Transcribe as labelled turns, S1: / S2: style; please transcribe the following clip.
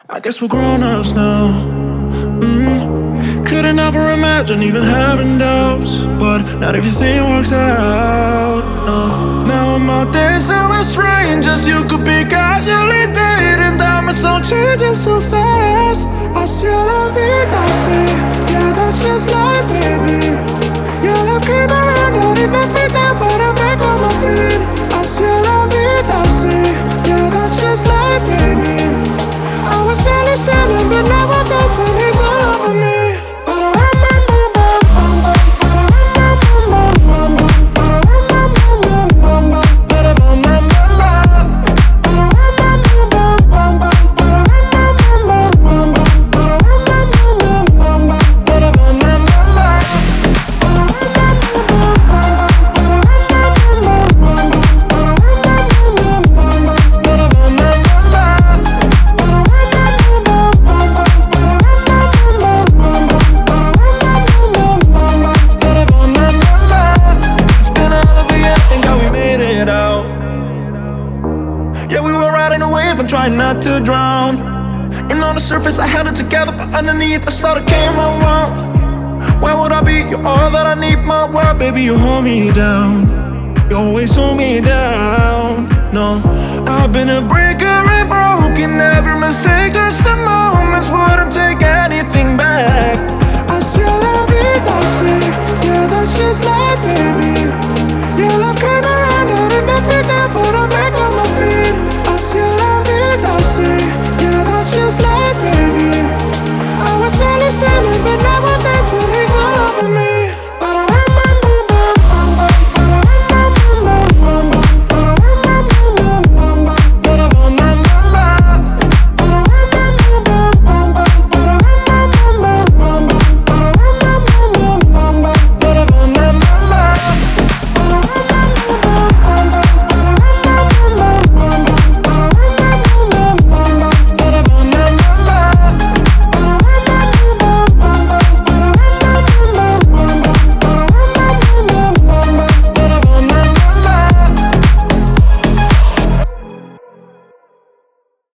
S1: I guess we're grown-ups now. Couldn't ever imagine even having doubts, but not everything works out, no. Now I'm out dancing with strangers. You could be casually dating them. It's all changing so fast. Así la vida, sí. Yeah, that's just life, baby. Your love came around, and it knocked me down, but I'm back on my feet. Así la vida, sí. Yeah, that's just life, baby. I was barely standing, but now I'm dancing. He's all over me. Trying not to drown. And on the surface I held it together, but underneath I saw the came around. Where would I be? You're all that I need, my world, baby. You hold me down. You always hold me down. No, I've been a breaker and broken every mistake